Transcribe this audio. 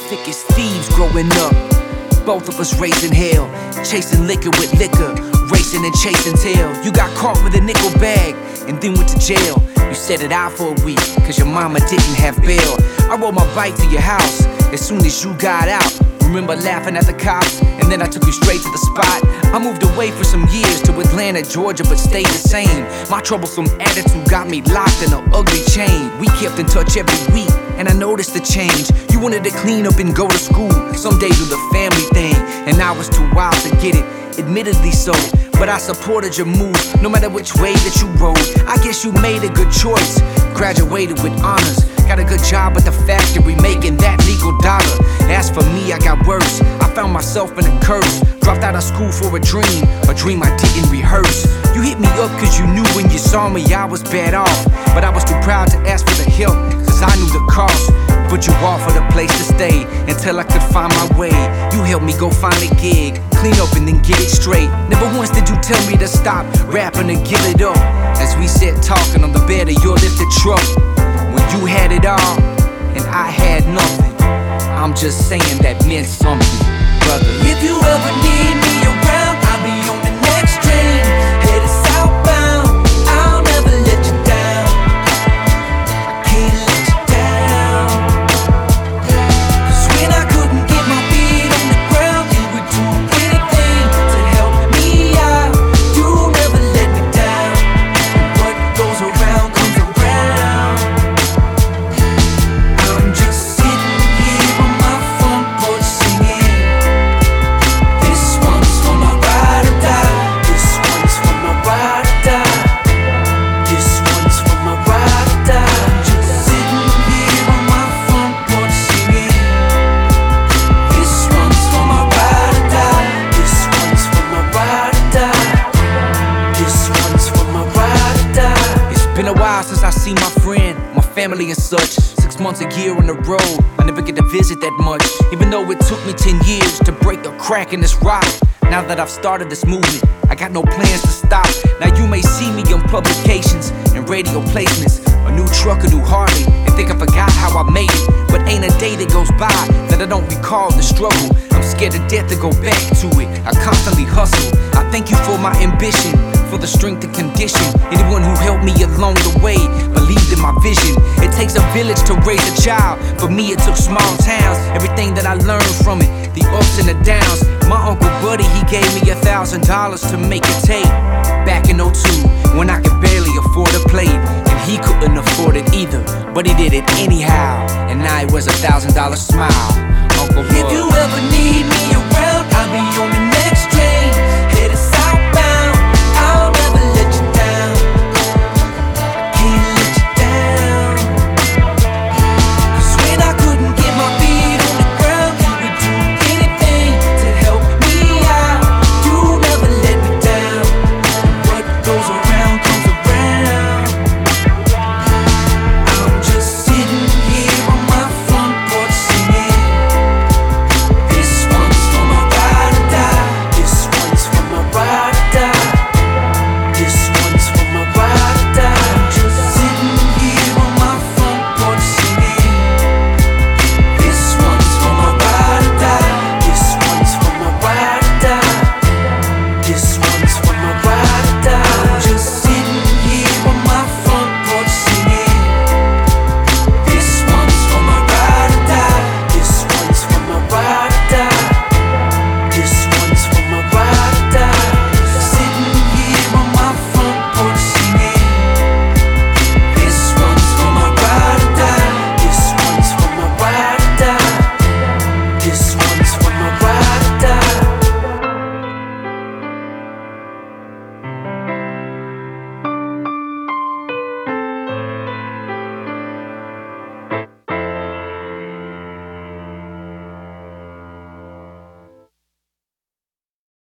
thick as thieves growing up. Both of us raising hell, chasing liquor with liquor, racing and chasing tail. You got caught with a nickel bag and then went to jail. You set it out for a week, cause your mama didn't have bail. I rode my bike to your house as soon as you got out. Remember laughing at the cops, and then I took you straight to the spot. I moved away for some years to Atlanta, Georgia, but stayed the same. My troublesome attitude got me locked in an ugly chain. We kept in touch every week, and I noticed the change. You wanted to clean up and go to school, someday do the family thing, and I was too wild to get it, admittedly so. But I supported your move, no matter which way that you rode. I guess you made a good choice, graduated with honors, got a good job at the factory, making that legal dollar. As for me, I got worse. I found myself in a curse, dropped out of school for a dream I didn't rehearse. You hit me up cause you knew when you saw me I was bad off, but I was too proud to ask for the help, cause I knew the cost. But you offered a place to stay until I could find my way. You helped me go find a gig, clean up and then get it straight. Never once did you tell me to stop rapping and give it up. As we sat talking on the bed of your lifted truck, when you had it all and I had nothing, I'm just saying that meant something, brother. If you ever need me around, I'll be on the next train, headed southbound. I'll never let you down, I can't let you down. Cause when I couldn't get my feet on the ground, you would do anything to help me out. You never let me down, and what goes around comes around. I'm just sitting here on my front porch singing, this one's for my ride or die, this one's for my ride or die, this one's for my ride or die. I'm just sitting here on my front porch singing, this one's for my ride or die, this one's for my ride or die, this one's for my ride or die. It's been a while since I seen my friend, my family and such. 6 months a year on the road, I never get to visit that much, even though it took me 10 years to break a crack in this rock. Now that I've started this movement, I got no plans to stop. Now you may see me on publications and radio placements, a new truck, a new Harley, and think I forgot how I made it. But ain't a day that goes by that I don't recall the struggle. I'm scared to death to go back to it, I constantly hustle. I thank you for my ambition, for the strength and condition. Anyone who helped me along the way believed in my vision. It takes a village to raise a child. For me it took small towns, everything that I learned from it, the ups and the downs. My Uncle Buddy, he gave me $1,000 to make a tape back in '02, when I could barely afford a plate, and he couldn't afford it either, but he did it anyhow, and now it was $1,000 smile. Uncle Bud. If you ever need me